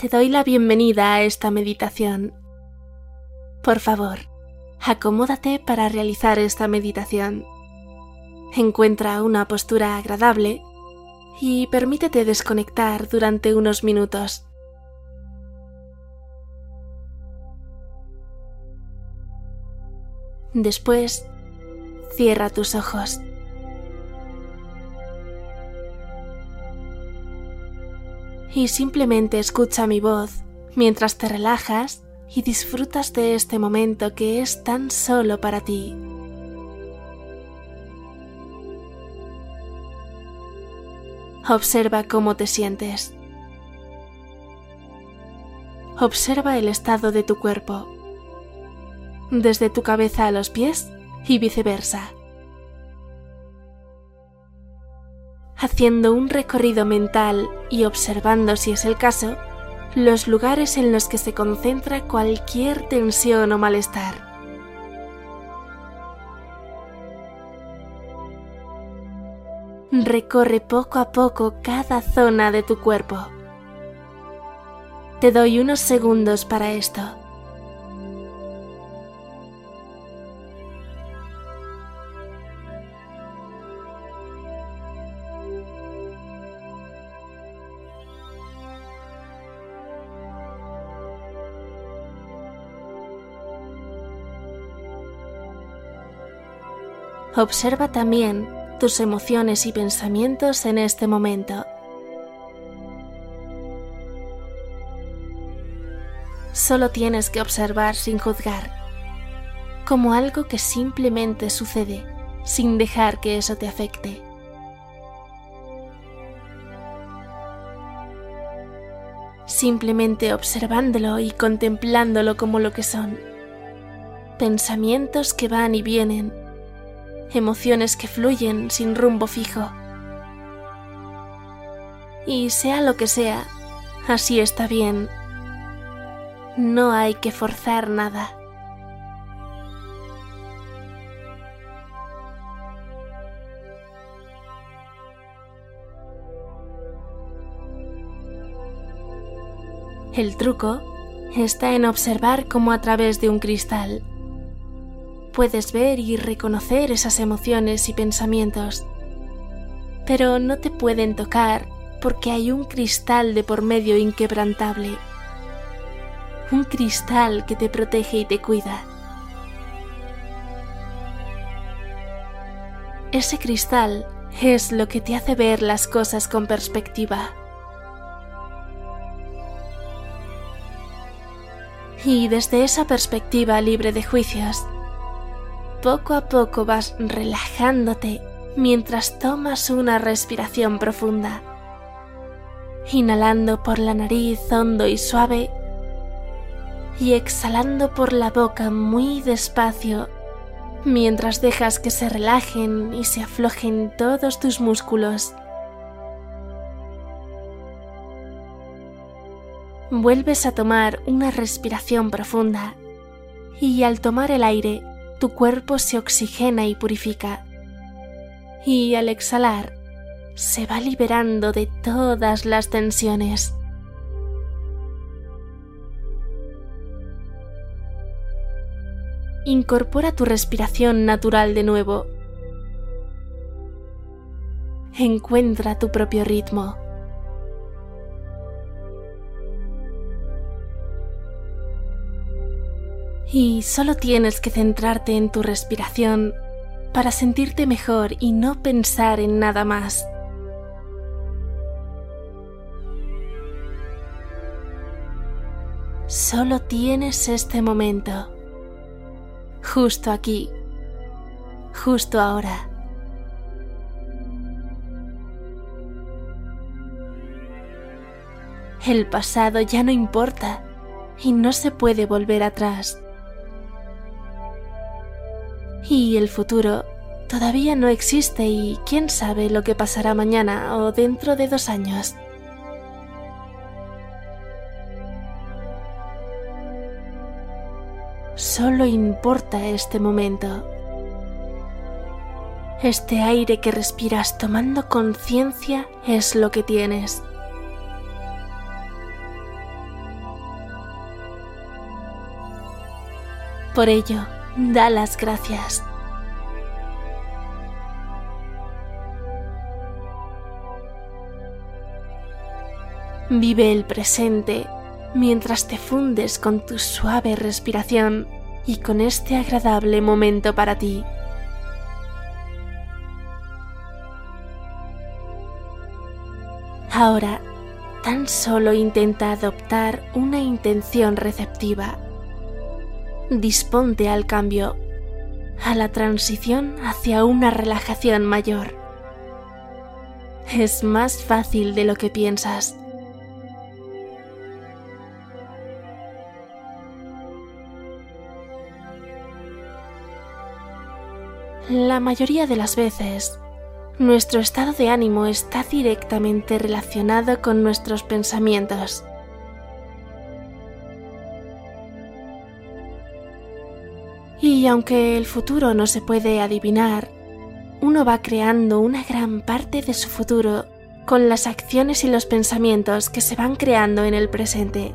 te doy la bienvenida a esta meditación. Por favor, acomódate para realizar esta meditación. Encuentra una postura agradable y permítete desconectar durante unos minutos. Después, cierra tus ojos. Y simplemente escucha mi voz mientras te relajas y disfrutas de este momento que es tan solo para ti. Observa cómo te sientes. Observa el estado de tu cuerpo, desde tu cabeza a los pies y viceversa. Haciendo un recorrido mental y observando, si es el caso, los lugares en los que se concentra cualquier tensión o malestar. Recorre poco a poco cada zona de tu cuerpo. Te doy unos segundos para esto. Observa también tus emociones y pensamientos en este momento. Solo tienes que observar sin juzgar, como algo que simplemente sucede, sin dejar que eso te afecte. Simplemente observándolo y contemplándolo como lo que son. Pensamientos que van y vienen, emociones que fluyen sin rumbo fijo. Y sea lo que sea, así está bien. No hay que forzar nada. El truco está en observar como a través de un cristal. Puedes ver y reconocer esas emociones y pensamientos, pero no te pueden tocar porque hay un cristal de por medio inquebrantable, un cristal que te protege y te cuida. Ese cristal es lo que te hace ver las cosas con perspectiva. Y desde esa perspectiva libre de juicios, poco a poco vas relajándote mientras tomas una respiración profunda, inhalando por la nariz hondo y suave y exhalando por la boca muy despacio mientras dejas que se relajen y se aflojen todos tus músculos. Vuelves a tomar una respiración profunda y al tomar el aire, tu cuerpo se oxigena y purifica, y al exhalar se va liberando de todas las tensiones. Incorpora tu respiración natural de nuevo. Encuentra tu propio ritmo. Y solo tienes que centrarte en tu respiración para sentirte mejor y no pensar en nada más. Solo tienes este momento, justo aquí, justo ahora. El pasado ya no importa y no se puede volver atrás. Y el futuro todavía no existe y quién sabe lo que pasará mañana o dentro de 2 años. Solo importa este momento. Este aire que respiras tomando conciencia es lo que tienes. Por ello, da las gracias. Vive el presente mientras te fundes con tu suave respiración y con este agradable momento para ti. Ahora, tan solo intenta adoptar una intención receptiva. Disponte al cambio, a la transición hacia una relajación mayor. Es más fácil de lo que piensas. La mayoría de las veces, nuestro estado de ánimo está directamente relacionado con nuestros pensamientos. Y aunque el futuro no se puede adivinar, uno va creando una gran parte de su futuro con las acciones y los pensamientos que se van creando en el presente.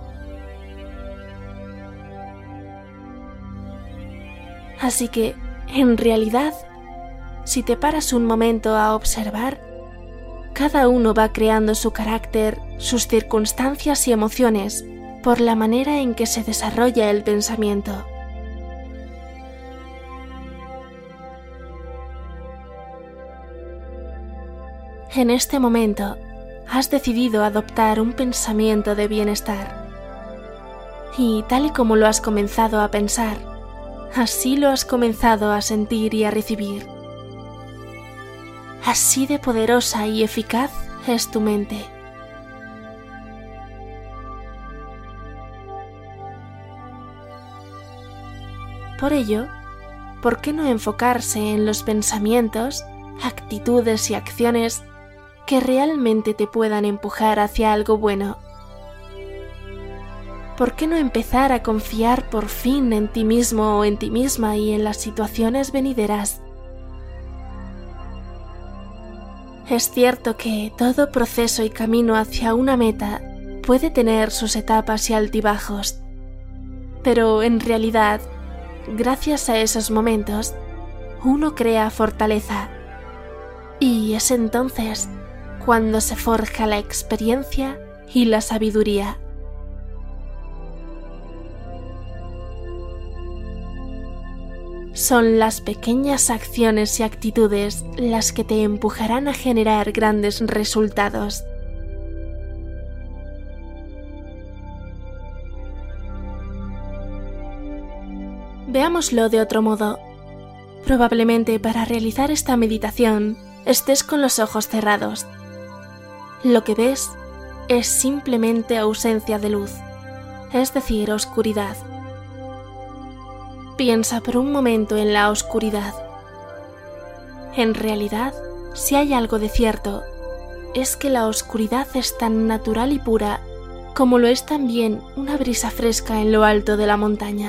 Así que, en realidad, si te paras un momento a observar, cada uno va creando su carácter, sus circunstancias y emociones por la manera en que se desarrolla el pensamiento. En este momento, has decidido adoptar un pensamiento de bienestar. Y tal y como lo has comenzado a pensar, así lo has comenzado a sentir y a recibir. Así de poderosa y eficaz es tu mente. Por ello, ¿por qué no enfocarse en los pensamientos, actitudes y acciones que realmente te puedan empujar hacia algo bueno? ¿Por qué no empezar a confiar por fin en ti mismo o en ti misma y en las situaciones venideras? Es cierto que todo proceso y camino hacia una meta puede tener sus etapas y altibajos, pero en realidad, gracias a esos momentos, uno crea fortaleza, y es entonces cuando se forja la experiencia y la sabiduría. Son las pequeñas acciones y actitudes las que te empujarán a generar grandes resultados. Veámoslo de otro modo. Probablemente para realizar esta meditación estés con los ojos cerrados. Lo que ves es simplemente ausencia de luz, es decir, oscuridad. Piensa por un momento en la oscuridad. En realidad, si hay algo de cierto, es que la oscuridad es tan natural y pura como lo es también una brisa fresca en lo alto de la montaña.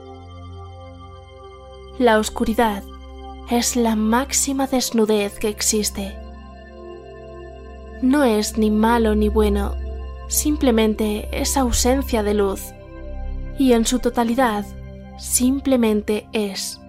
La oscuridad es la máxima desnudez que existe. No es ni malo ni bueno, simplemente es ausencia de luz, y en su totalidad simplemente es.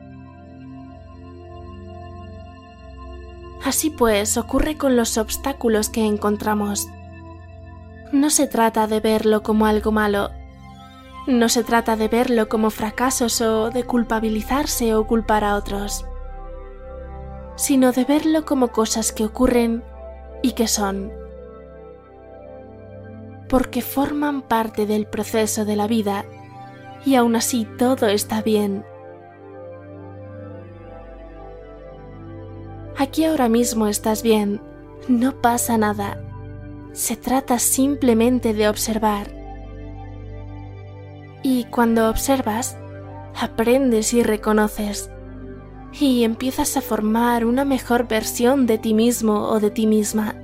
Así pues, ocurre con los obstáculos que encontramos. No se trata de verlo como algo malo, no se trata de verlo como fracasos o de culpabilizarse o culpar a otros, sino de verlo como cosas que ocurren y que son, porque forman parte del proceso de la vida y aún así todo está bien. Aquí ahora mismo estás bien, no pasa nada, se trata simplemente de observar. Y cuando observas, aprendes y reconoces, y empiezas a formar una mejor versión de ti mismo o de ti misma.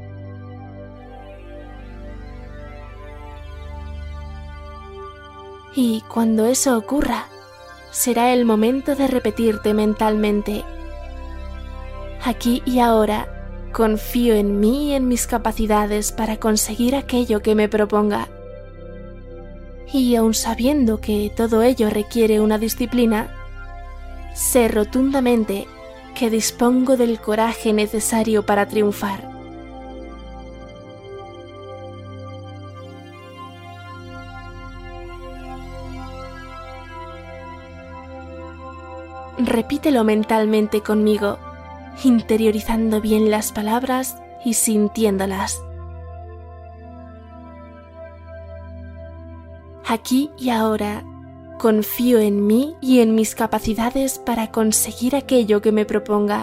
Y cuando eso ocurra, será el momento de repetirte mentalmente: aquí y ahora, confío en mí y en mis capacidades para conseguir aquello que me proponga. Y aun sabiendo que todo ello requiere una disciplina, sé rotundamente que dispongo del coraje necesario para triunfar. Repítelo mentalmente conmigo, interiorizando bien las palabras y sintiéndolas. Aquí y ahora, confío en mí y en mis capacidades para conseguir aquello que me proponga.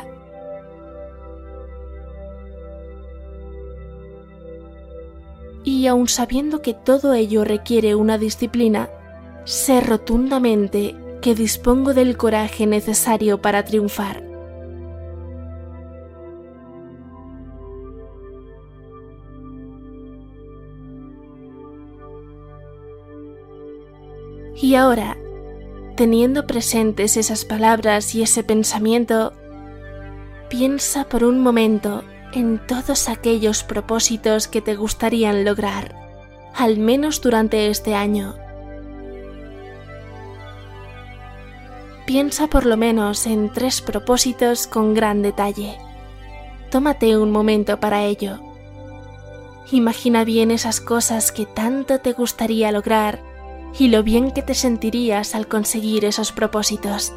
Y aun sabiendo que todo ello requiere una disciplina, sé rotundamente que dispongo del coraje necesario para triunfar. Y ahora, teniendo presentes esas palabras y ese pensamiento, piensa por un momento en todos aquellos propósitos que te gustarían lograr, al menos durante este año. Piensa por lo menos en 3 propósitos con gran detalle. Tómate un momento para ello. Imagina bien esas cosas que tanto te gustaría lograr y lo bien que te sentirías al conseguir esos propósitos.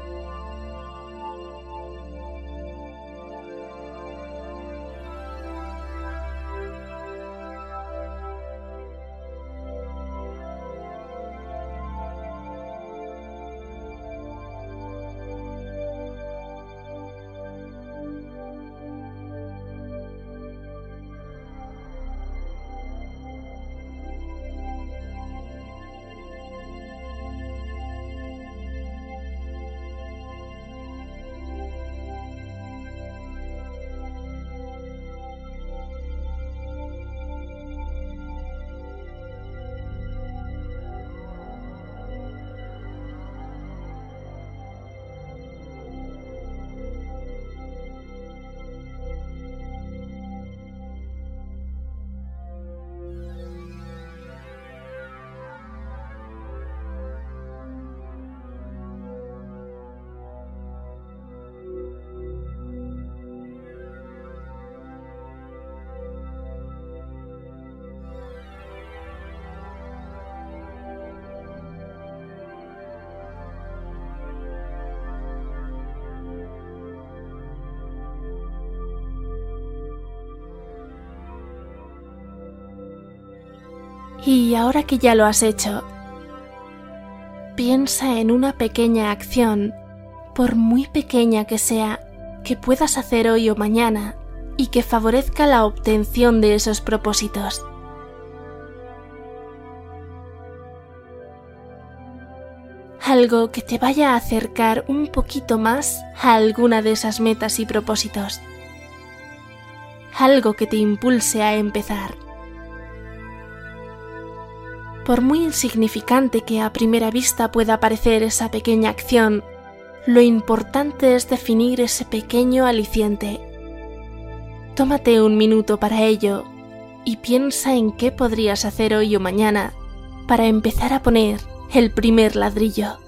Y ahora que ya lo has hecho, piensa en una pequeña acción, por muy pequeña que sea, que puedas hacer hoy o mañana y que favorezca la obtención de esos propósitos. Algo que te vaya a acercar un poquito más a alguna de esas metas y propósitos. Algo que te impulse a empezar. Por muy insignificante que a primera vista pueda parecer esa pequeña acción, lo importante es definir ese pequeño aliciente. Tómate un minuto para ello y piensa en qué podrías hacer hoy o mañana para empezar a poner el primer ladrillo.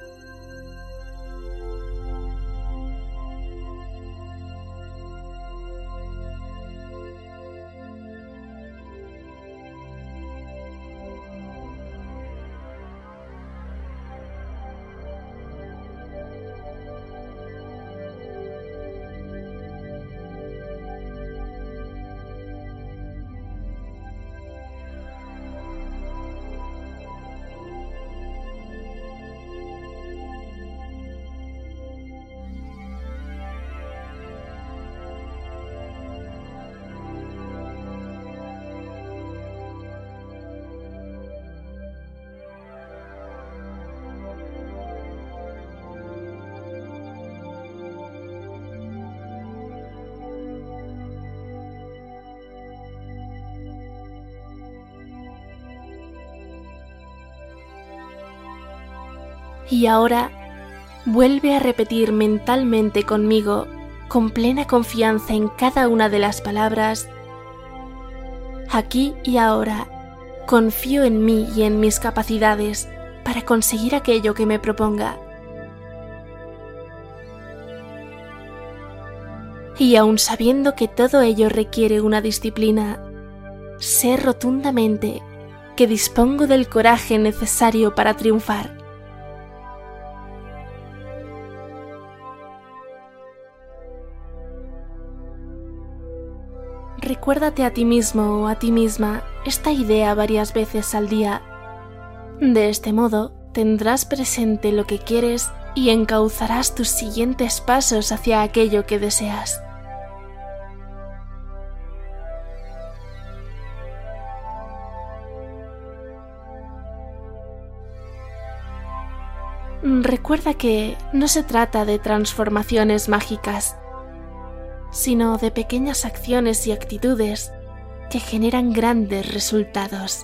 Y ahora vuelve a repetir mentalmente conmigo, con plena confianza en cada una de las palabras: aquí y ahora Confío en mí y en mis capacidades para conseguir aquello que me proponga. Y aun sabiendo que todo ello requiere una disciplina, sé rotundamente que dispongo del coraje necesario para triunfar. Recuérdate a ti mismo o a ti misma esta idea varias veces al día. De este modo, tendrás presente lo que quieres y encauzarás tus siguientes pasos hacia aquello que deseas. Recuerda que no se trata de transformaciones mágicas, sino de pequeñas acciones y actitudes que generan grandes resultados.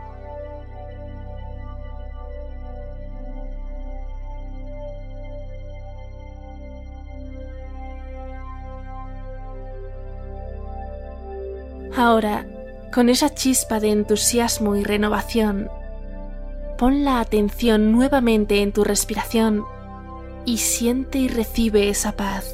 Ahora, con esa chispa de entusiasmo y renovación, pon la atención nuevamente en tu respiración y siente y recibe esa paz.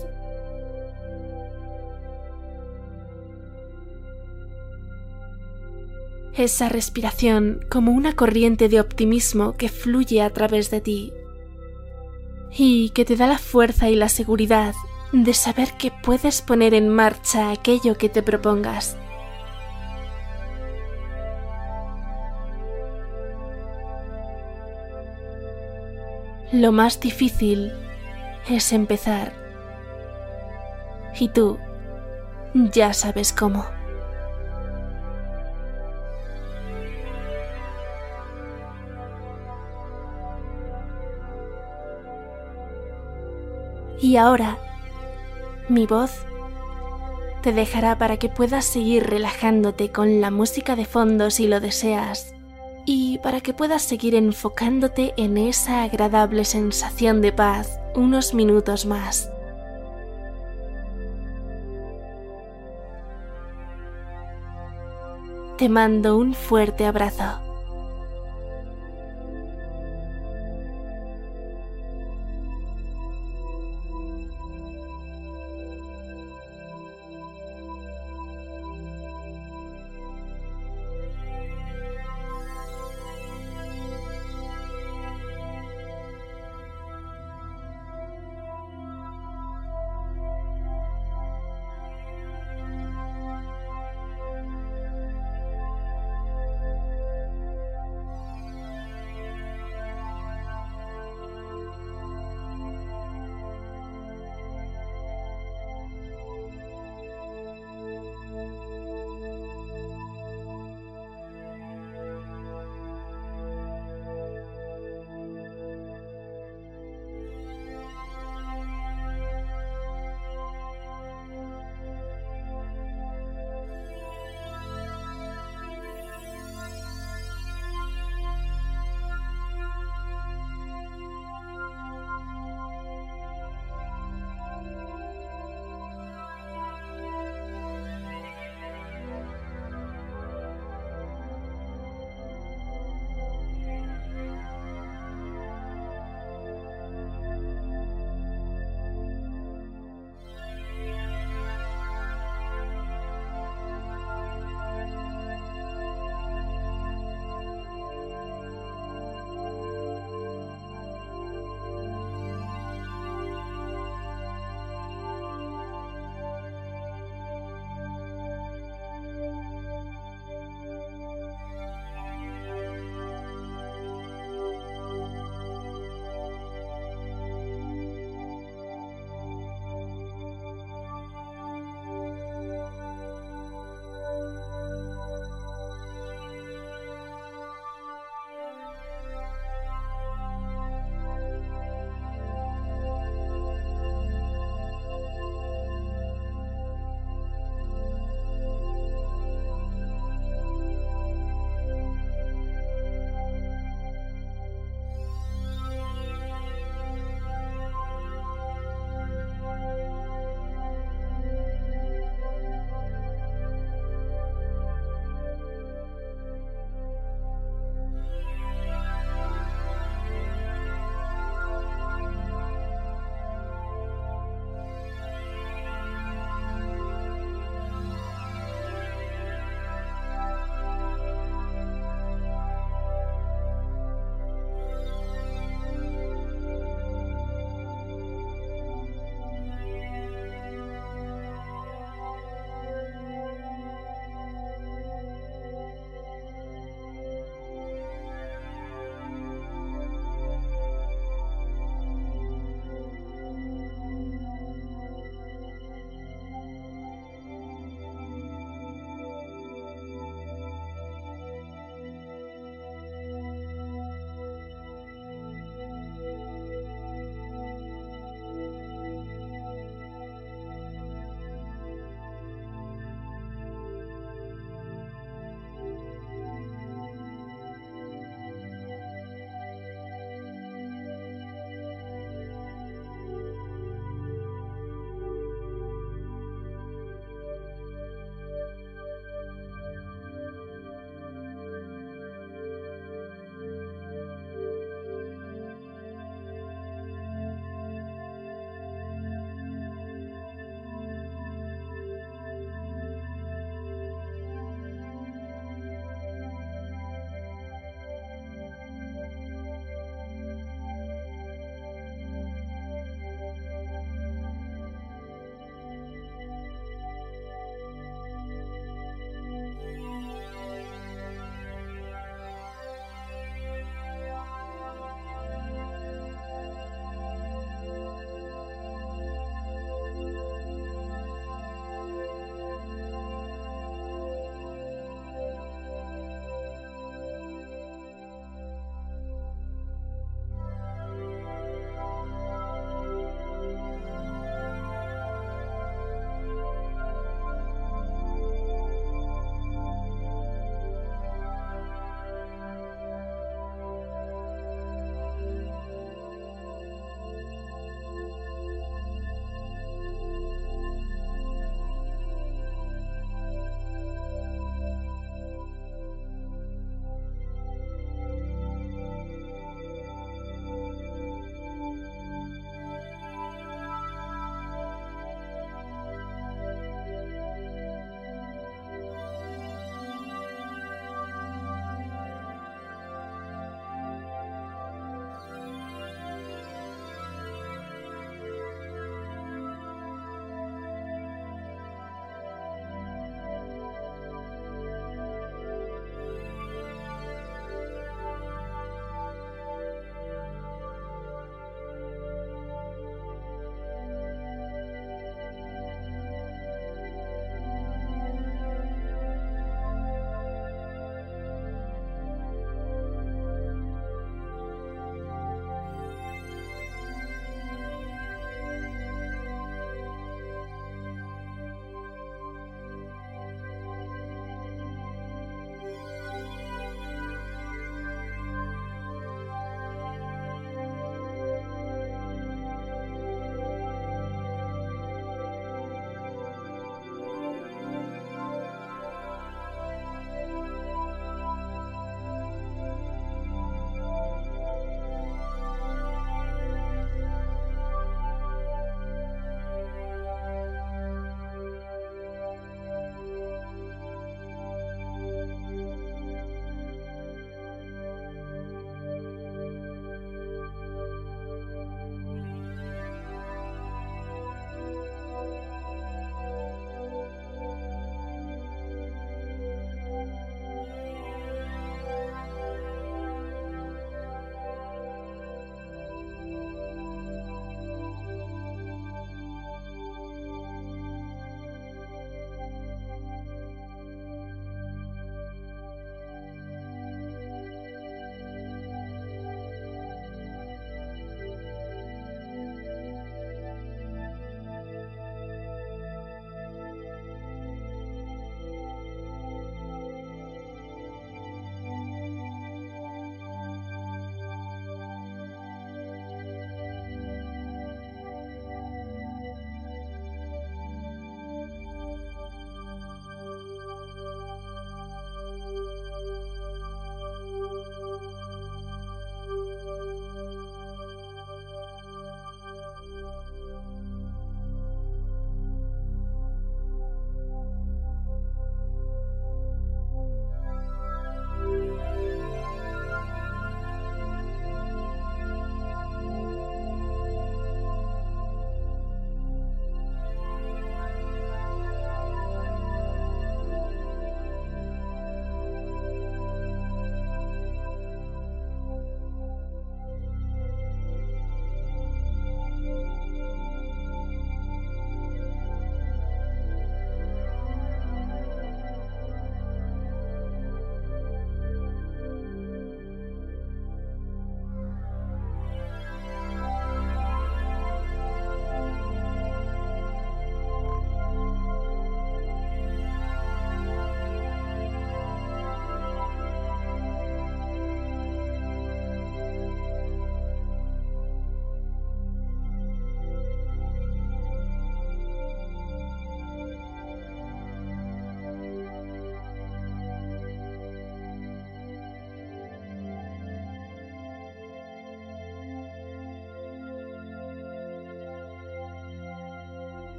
Esa respiración como una corriente de optimismo que fluye a través de ti y que te da la fuerza y la seguridad de saber que puedes poner en marcha aquello que te propongas. Lo más difícil es empezar, y tú ya sabes cómo. Y ahora, mi voz te dejará para que puedas seguir relajándote con la música de fondo si lo deseas, y para que puedas seguir enfocándote en esa agradable sensación de paz unos minutos más. Te mando un fuerte abrazo.